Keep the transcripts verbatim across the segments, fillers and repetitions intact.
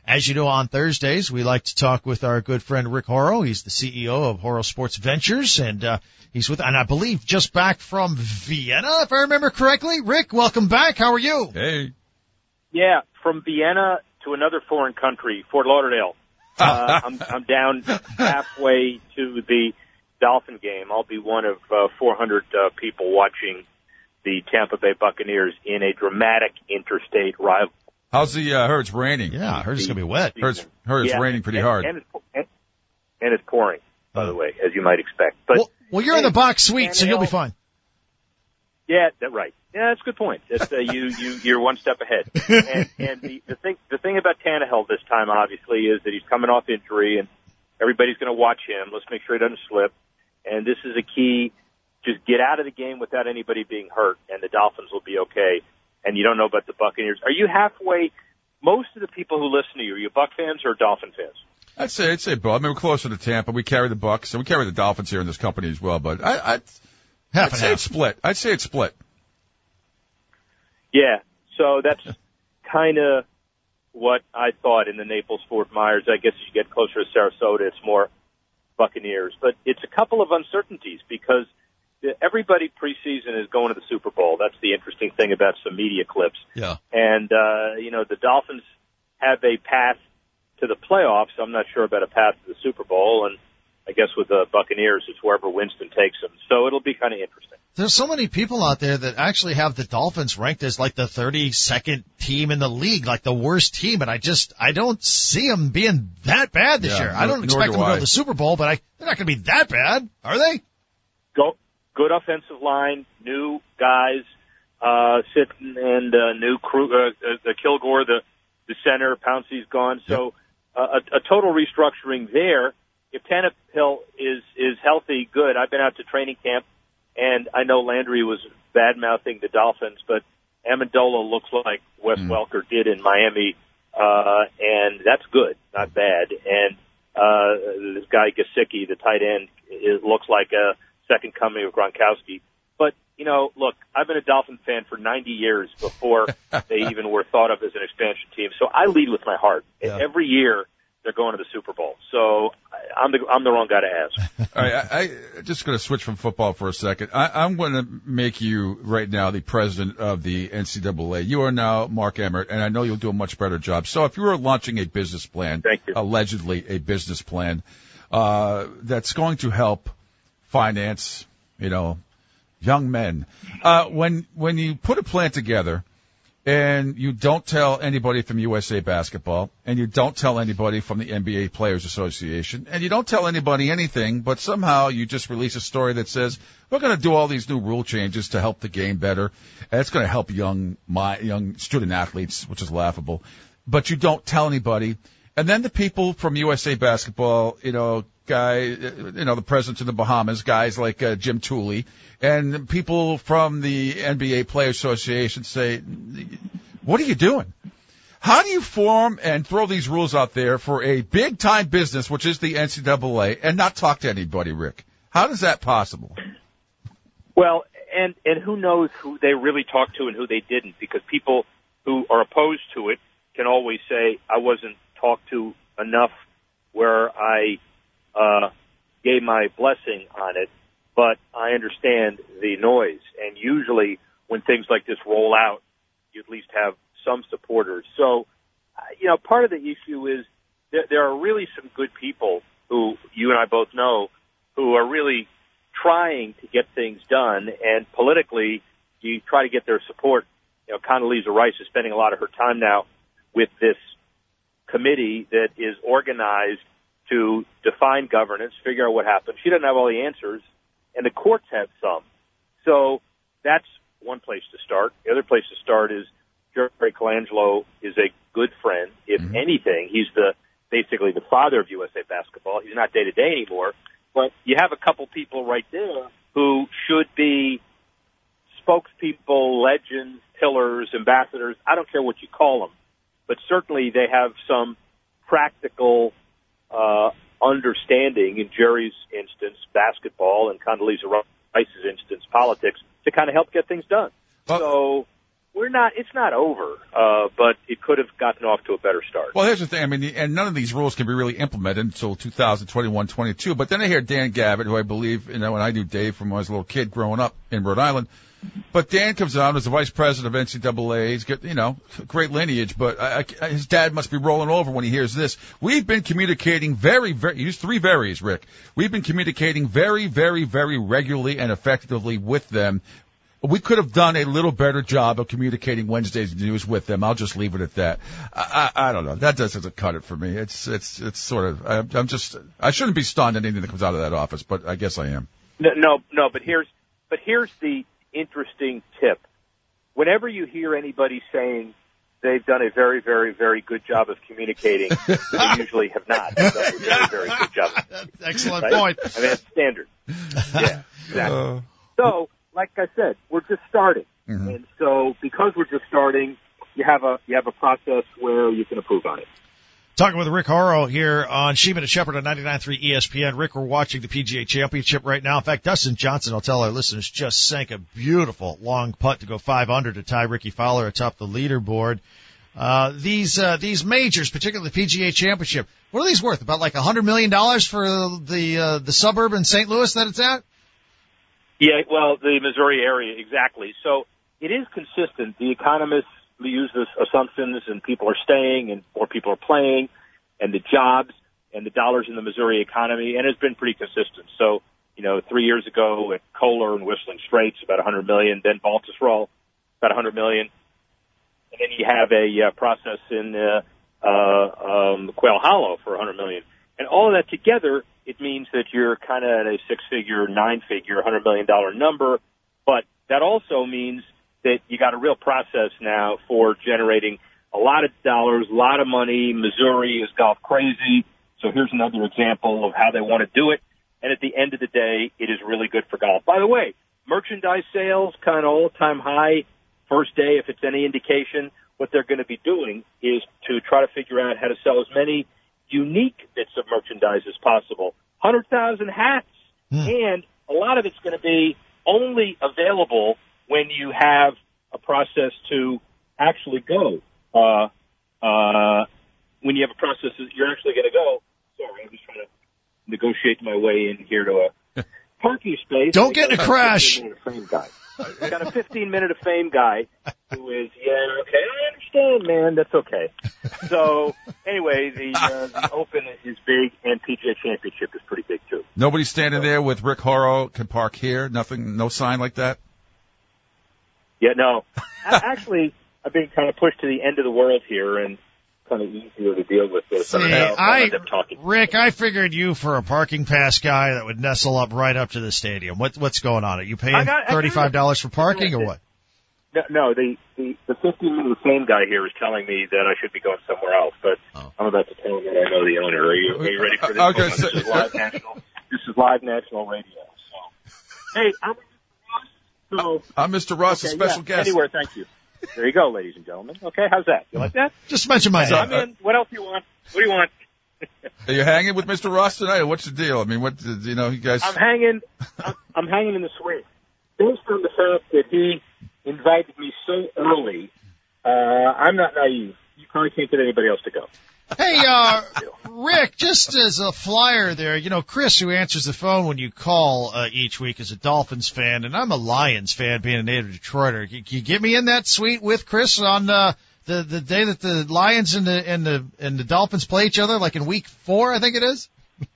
As you know, on Thursdays, we like to talk with our good friend Rick Horrow. He's the C E O of Horrow Sports Ventures, and uh, he's with, and I believe just back from Vienna, if I remember correctly. Rick, welcome back. How are you? Hey. Yeah, from Vienna to another foreign country, Fort Lauderdale. Uh, I'm, I'm down halfway to the Dolphin game. I'll be one of uh, four hundred uh, people watching the Tampa Bay Buccaneers in a dramatic interstate rivalry. How's the, uh, heard it's raining. Yeah, I heard it's going to be wet. Heard it's, heard it's yeah, raining pretty and, hard. And, and, it's, and it's pouring, by the way, as you might expect. But well, well you're in the box suite, so you'll be fine. Yeah, that right. Yeah, that's a good point. It's, uh, you, you, you're one step ahead. And, and the, the thing, the thing about Tannehill this time, obviously, is that he's coming off injury, and everybody's going to watch him. Let's make sure he doesn't slip. And this is a key. Just get out of the game without anybody being hurt, and the Dolphins will be okay. And you don't know about the Buccaneers. Are you halfway? Most of the people who listen to you, are you Buck fans or Dolphin fans? I'd say, I'd say both. I mean, we're closer to Tampa. We carry the Bucks, and we carry the Dolphins here in this company as well. But I, I'd, half I'd and say half. it's split. I'd say it's split. Yeah. So that's kind of what I thought in the Naples-Fort Myers. I guess as you get closer to Sarasota, it's more Buccaneers. But it's a couple of uncertainties because everybody preseason is going to the Super Bowl. That's the interesting thing about some media clips. Yeah. And, uh, you know, the Dolphins have a path to the playoffs. I'm not sure about a path to the Super Bowl. And I guess with the Buccaneers, it's wherever Winston takes them. So it'll be kind of interesting. There's so many people out there that actually have the Dolphins ranked as like the thirty-second team in the league, like the worst team. And I just, I don't see them being that bad this Yeah, year. I don't nor expect do them to go I. to the Super Bowl, but I, they're not going to be that bad, are they? Go. Good offensive line, new guys, uh, sitting, and, uh, new crew, uh, the Kilgore, the, the center, Pouncey's gone. So, uh, a, a total restructuring there. If Tannehill is, is healthy, good. I've been out to training camp, and I know Landry was bad-mouthing the Dolphins, but Amendola looks like Wes Mm. Welker did in Miami, uh, and that's good, not bad. And, uh, this guy Gesicki, the tight end, it looks like a second coming of Gronkowski. But, you know, look, I've been a Dolphin fan for ninety years before they even were thought of as an expansion team. So I lead with my heart. Yeah. Every year they're going to the Super Bowl. So I'm the, I'm the wrong guy to ask. All right, I, I just going to switch from football for a second. I, I'm going to make you right now the president of the N C double A. You are now Mark Emmert, and I know you'll do a much better job. So if you were launching a business plan, Thank you. allegedly a business plan, uh, that's going to help finance, you know, young men. Uh, when, when you put a plan together and you don't tell anybody from U S A Basketball and you don't tell anybody from the N B A Players Association and you don't tell anybody anything, but somehow you just release a story that says, we're going to do all these new rule changes to help the game better. And it's going to help young, my, young student athletes, which is laughable, but you don't tell anybody. And then the people from U S A Basketball, you know, guy, you know, the president of the Bahamas, guys like uh, Jim Tooley, and people from the N B A Players Association say, what are you doing? How do you form and throw these rules out there for a big-time business, which is the N C double A, and not talk to anybody, Rick? How is that possible? Well, and, and who knows who they really talked to and who they didn't, because people who are opposed to it can always say, I wasn't talked to enough where I uh, gave my blessing on it, but I understand the noise. And usually when things like this roll out, you at least have some supporters. So, uh, you know, part of the issue is there, there are really some good people who you and I both know who are really trying to get things done, and politically you try to get their support. You know, Condoleezza Rice is spending a lot of her time now with this committee that is organized to define governance, figure out what happened. She doesn't have all the answers, and the courts have some. So that's one place to start. The other place to start is Jerry Colangelo is a good friend. If Mm-hmm. anything, he's the basically the father of U S A Basketball. He's not day-to-day anymore, but you have a couple people right there who should be spokespeople, legends, pillars, ambassadors. I don't care what you call them, but certainly they have some practical uh, understanding, in Jerry's instance, basketball, and Condoleezza Rice's instance, politics, to kind of help get things done. Well, so we're not. It's not over, uh, but it could have gotten off to a better start. Well, here's the thing. I mean, and none of these rules can be really implemented until two thousand twenty-one, twenty-two. But then I hear Dan Gavitt, who I believe, you know, when I knew Dave from when I was a little kid growing up in Rhode Island. But Dan comes out as the vice president of N C double A. He's got, you know, great lineage, but I, I, his dad must be rolling over when he hears this. We've been communicating very, very, use three very's, Rick. We've been communicating very, very, very regularly and effectively with them. We could have done a little better job of communicating Wednesday's news with them. I'll just leave it at that. I, I, I don't know. That doesn't cut it for me. It's, it's, it's sort of, I, I'm just, I shouldn't be stunned at anything that comes out of that office, but I guess I am. No, no, no but here's, but here's the interesting tip. Whenever you hear anybody saying they've done a very, very, very good job of communicating, they usually have not done a very, very good job. Excellent right? point. I mean, that's standard. Yeah, exactly. Uh, so, like I said, we're just starting. Mm-hmm. And so because we're just starting, you have a, you have a process where you can improve on it. Talking with Rick Horrow here on Sheeman and Shepherd on ninety-nine point three E S P N. Rick, we're watching the P G A Championship right now. In fact, Dustin Johnson, I'll tell our listeners, just sank a beautiful long putt to go five under to tie Ricky Fowler atop the leaderboard. Uh, these, uh, these majors, particularly the P G A Championship, what are these worth? About like a hundred million dollars for the, uh, the suburb in Saint Louis that it's at? Yeah, well, the Missouri area, exactly. So it is consistent. The economists use this assumptions, and people are staying, and more people are playing, and the jobs and the dollars in the Missouri economy, and it's been pretty consistent. So, you know, three years ago at Kohler and Whistling Straits, about one hundred million dollars, then Baltusrol, about one hundred million dollars, and then you have a uh, process in uh, uh, um, Quail Hollow for one hundred million dollars. And all of that together, it means that you're kind of at a six-figure, nine-figure, one hundred million dollars number, but that also means that you got a real process now for generating a lot of dollars, a lot of money. Missouri is golf crazy. So here's another example of how they want to do it. And at the end of the day, it is really good for golf. By the way, merchandise sales kind of all-time high. First day, if it's any indication, what they're going to be doing is to try to figure out how to sell as many unique bits of merchandise as possible. one hundred thousand hats. Mm. And a lot of it's going to be only available when you have a process to actually go, uh, uh, when you have a process that you're actually going to go. Sorry, I'm just trying to negotiate my way in here to a parking space. Don't get in a crash. I got a fifteen minute of fame guy who is, yeah, okay, I understand, man, that's okay. So, anyway, the, uh, the Open is big, and P G A Championship is pretty big, too. Nobody standing there with Rick Horrow can park here? Nothing, no sign like that? Yeah, no. Actually, I've been kind of pushed to the end of the world here, and kind of easier to deal with this. See, I, Rick, I figured you for a parking pass guy that would nestle up right up to the stadium. What, what's going on? Are you paying got, thirty-five dollars for parking or what? No, no the, the, the fifteen minute fame guy here is telling me that I should be going somewhere else, but oh. I'm about to tell him that I know the owner. Are you, are you ready for this? Okay, so, this is live national. This is live national radio. So, hey, I'm so, I'm Mister Ross, okay, a special yeah, guest. Anywhere, thank you. There you go, ladies and gentlemen. Okay, how's that? You like that? Just mention my name. I'm in. What else do you want? What do you want? Are you hanging with Mister Ross tonight, or what's the deal? I mean, what, you know, you guys... I'm hanging, I'm, I'm hanging in the suite. Based on the fact that he invited me so early, uh, I'm not naive. You probably can't get anybody else to go. Hey, uh, Rick, just as a flyer there, you know, Chris, who answers the phone when you call uh, each week, is a Dolphins fan, and I'm a Lions fan, being a native Detroiter. Can you get me in that suite with Chris on uh, the the day that the Lions and the and the and the Dolphins play each other, like in week four, I think it is?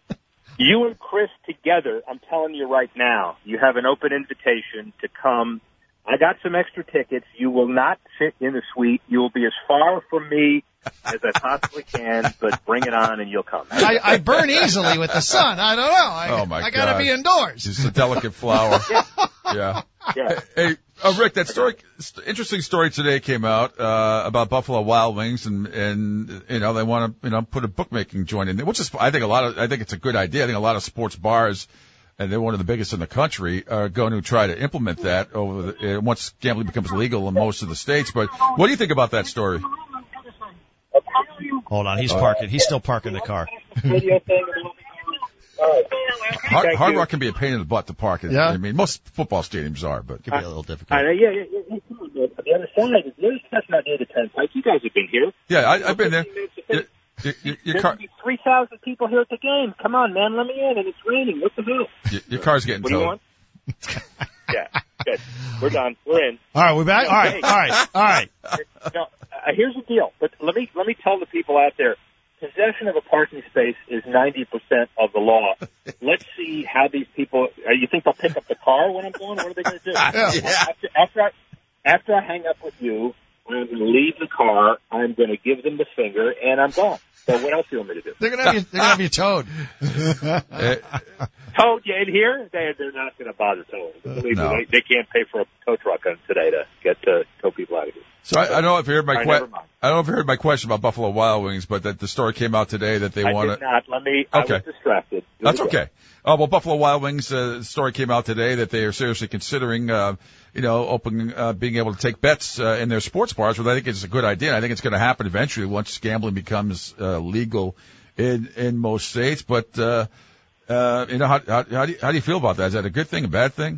You and Chris together, I'm telling you right now, you have an open invitation to come. I got some extra tickets. You will not sit in the suite. You will be as far from me as I possibly can, but bring it on and you'll come. I, I burn easily with the sun. I don't know. I, oh my I gotta God. be indoors. It's a delicate flower. yeah. Yeah. yeah. Hey, uh, Rick, that story, interesting story today came out, uh, about Buffalo Wild Wings, and, and, you know, they want to, you know, put a bookmaking joint in there, which is, I think a lot of, I think it's a good idea. I think a lot of sports bars, and they're one of the biggest in the country, are going to try to implement that over the, uh, once gambling becomes legal in most of the states. But what do you think about that story? Hold on, he's parking. He's still parking the car. Hard, Hard Rock can be a pain in the butt to park in. Yeah. I mean, most football stadiums are, but it can be a little difficult. Uh, yeah, yeah, yeah. the, the other side is there's nothing out near the Turnpike. You guys have been here. Yeah, I, I've been there. Your, your, your, your There's car, three thousand people here at the game. Come on, man, let me in, and it's raining. What the hell? your, your car's getting What do you towed. want? Yeah, good. We're done. We're in. All right, we're back. All right, all right, all right. Now, uh, here's the deal. But let me let me tell the people out there: possession of a parking space is ninety percent of the law. Let's see how these people. Uh, you think they'll pick up the car when I'm gone? What are they going to do? Yeah. After, after I after I hang up with you, I'm going to leave the car. I'm going to give them the finger, and I'm gone. So what else do you want me to do? They're gonna have you. They're gonna have you towed. Towed you in here? They they're not going to bother towing. Believe No. me, they, they can't pay for a tow truck on today to get to tow people out of here. So I, I don't know if you heard my All right, que- never mind. I don't know if you heard my question about Buffalo Wild Wings, but that the story came out today that they I want did to. not. Let me. Okay. I was distracted. Do That's it again. okay. Uh, well, Buffalo Wild Wings uh, story came out today that they are seriously considering, uh, you know, opening, uh, being able to take bets uh, in their sports bars, which I think is a good idea. And I think it's going to happen eventually once gambling becomes uh, legal in in most states. But uh, uh, you know, how, how, how do you, how do you feel about that? Is that a good thing, a bad thing?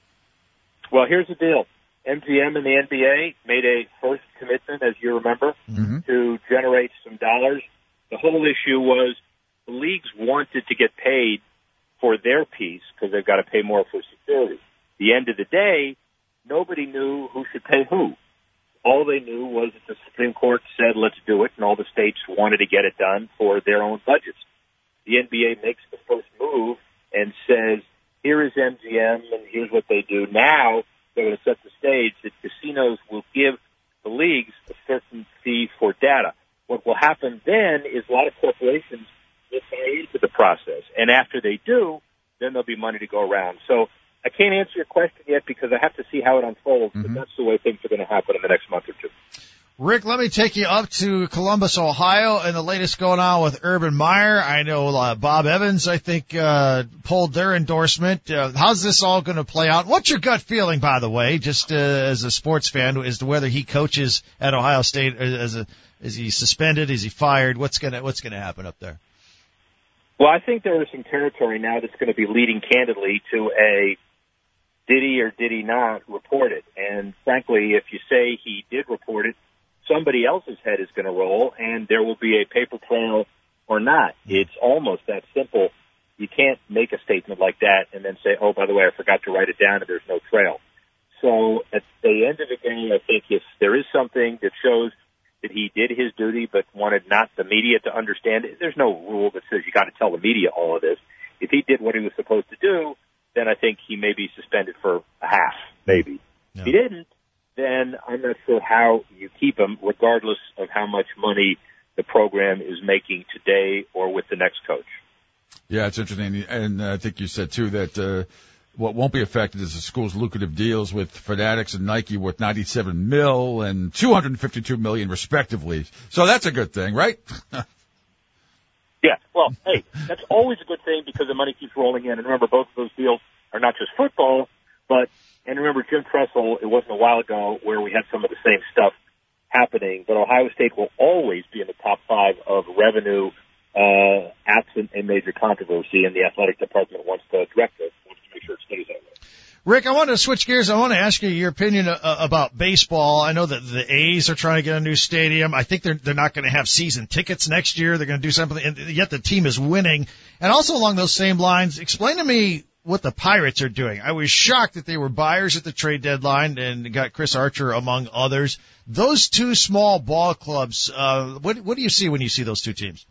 Well, here's the deal. M G M and the N B A made a first commitment, as you remember, Mm-hmm. to generate some dollars. The whole issue was the leagues wanted to get paid for their piece because they've got to pay more for security. At the end of the day, nobody knew who should pay who. All they knew was that the Supreme Court said, let's do it, and all the states wanted to get it done for their own budgets. The N B A makes the first move and says, here is M G M, and here's what they do. Now they're going to set the stage that casinos will give the leagues a certain fee for data. What will happen then is a lot of corporations will buy into the process, and after they do, then there'll be money to go around. So I can't answer your question yet because I have to see how it unfolds, Mm-hmm. but that's the way things are going to happen in the next month or two. Rick, let me take you up to Columbus, Ohio, and the latest going on with Urban Meyer. I know uh, Bob Evans, I think, uh, pulled their endorsement. Uh, how's this all going to play out? What's your gut feeling, by the way, just uh, as a sports fan, as to whether he coaches at Ohio State? As a, is he suspended? Is he fired? What's gonna What's gonna happen up there? Well, I think there is some territory now that's going to be leading candidly to a did he or did he not report it. And frankly, if you say he did report it, somebody else's head is going to roll, and there will be a paper trail or not. It's almost that simple. You can't make a statement like that and then say, oh, by the way, I forgot to write it down and there's no trail. So at the end of the day, I think if there is something that shows that he did his duty but wanted not the media to understand it, there's no rule that says you got to tell the media all of this. If he did what he was supposed to do, then I think he may be suspended for a half, maybe. Yeah. If he didn't, then I'm not sure how you keep him, regardless of how much money the program is making today or with the next coach. Yeah, it's interesting. And I think you said, too, that uh, what won't be affected is the school's lucrative deals with Fanatics and Nike worth ninety-seven mil and two hundred fifty-two million respectively. So that's a good thing, right? Yeah, well, hey, that's always a good thing because the money keeps rolling in. And remember, both of those deals are not just football, but, and remember, Jim Tressel, it wasn't a while ago where we had some of the same stuff happening, but Ohio State will always be in the top five of revenue, uh, absent a major controversy, and the athletic department wants to direct it, wants to make sure it stays that way. Rick, I want to switch gears. I want to ask you your opinion uh, about baseball. I know that the A's are trying to get a new stadium. I think they're they're not going to have season tickets next year. They're going to do something, and yet the team is winning. And also along those same lines, explain to me what the Pirates are doing. I was shocked that they were buyers at the trade deadline and got Chris Archer among others. Those two small ball clubs, uh, what what do you see when you see those two teams?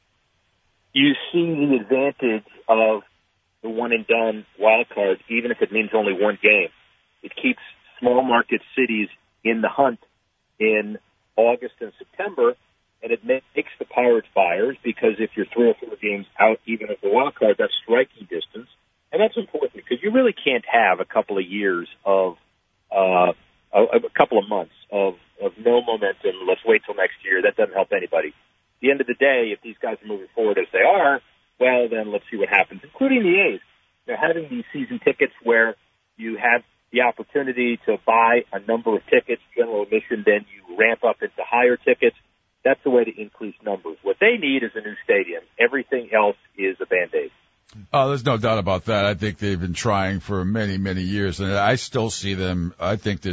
You see the advantage of the one and done wild card, even if it means only one game. It keeps small market cities in the hunt in August and September, and it makes the Pirates buyers because if you're three or four games out, even of the wild card, that's striking distance, and that's important because you really can't have a couple of years of uh, a, a couple of months of of no momentum. Let's wait till next year. That doesn't help anybody. At the end of the day, if these guys are moving forward as they are, well, then let's see what happens, including the A's. They're having these season tickets where you have the opportunity to buy a number of tickets, general admission, then you ramp up into higher tickets. That's the way to increase numbers. What they need is a new stadium. Everything else is a Band-Aid. Oh, there's no doubt about that. I think they've been trying for many, many years, and I still see them. I think there's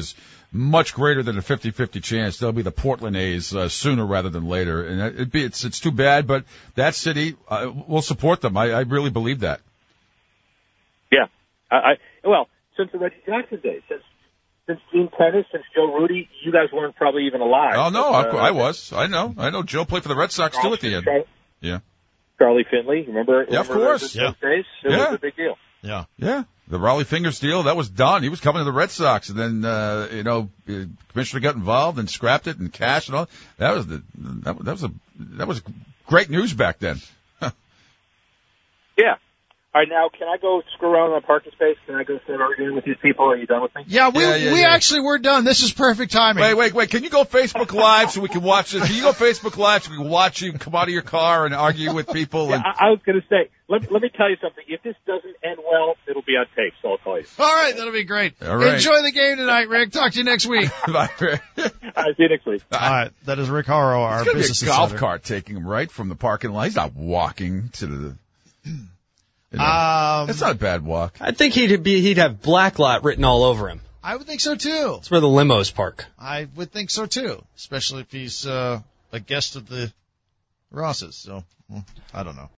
much greater than a fifty-fifty chance they'll be the Portland A's uh, sooner rather than later. And it'd be, it's, it's too bad, but that city uh, will support them. I, I really believe that. Yeah. I, I well, since the Reggie Jackson days, since since Gene Tennis, since Joe Rudy, you guys weren't probably even alive. Oh, no, but, uh, I, I was. I know. I know Joe played for the Red Sox, too, at the end. Charlie, Yeah. Charlie Finley, remember? Yeah, of remember course. Those Yeah. days? It Yeah. was a big deal. Yeah. Yeah. The Raleigh Fingers deal, that was done. He was coming to the Red Sox, and then, uh, you know, the commissioner got involved and scrapped it and cash and all. That was the, that, that was a, that was great news back then. Yeah. All right, now, can I go screw around in the parking space? Can I go start arguing with these people? Are you done with me? Yeah, we Yeah, yeah, we yeah. actually were done. This is perfect timing. Wait, wait, wait. Can you go Facebook Live so we can watch this? Can you go Facebook Live so we can watch you come out of your car and argue with people? Yeah, And, I, I was going to say, let, let me tell you something. If this doesn't end well, it'll be on tape, so I'll call you. All right, that'll be great. All right. Enjoy the game tonight, Rick. Talk to you next week. All right, see you next week. All right, that is Rick Horrow, our It's gonna be business a golf insider. cart taking him right from the parking lot. He's not walking to the. You know, Um, it's not a bad walk. I think he'd be he'd have Black Lot written all over him. I would think so too. That's where the limos park. I would think so too, especially if he's uh, a guest of the Rosses. So, well, I don't know.